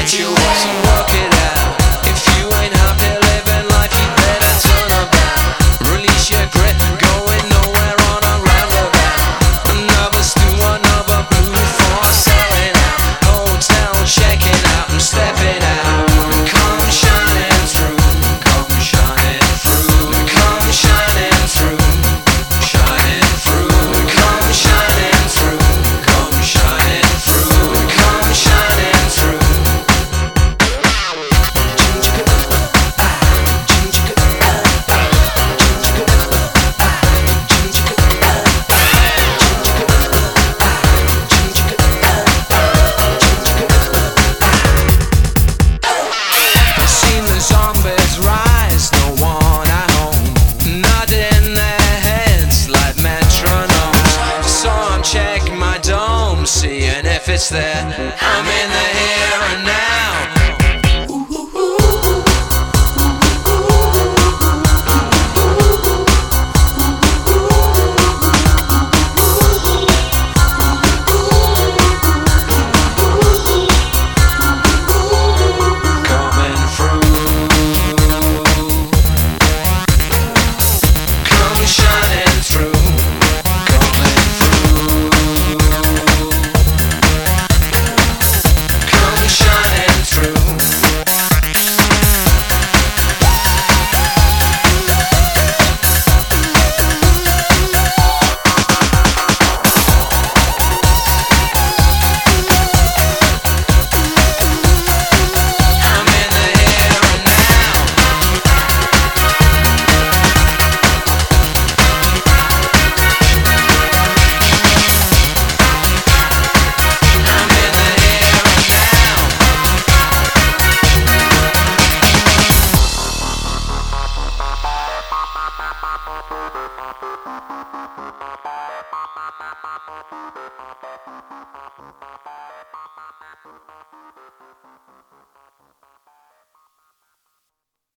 get your way. So work it out. If you ain't happy living life, you better turn about. Release your grip, going nowhere on a roundabout. Another stew, another blue for selling out. Hotel checking out, I'm stepping out. Come shining through, come shining through, come shining through, shining through, come shining through, come shining through, come shining through. I've seen the zombies rise, no one at home, nodding their heads like metronomes. So I'm checking my dome, seeing if it's there. I'm in the here and now. Coming through, come shining through, coming through, come shining through. I'm in the here and now. I'm in the here and now.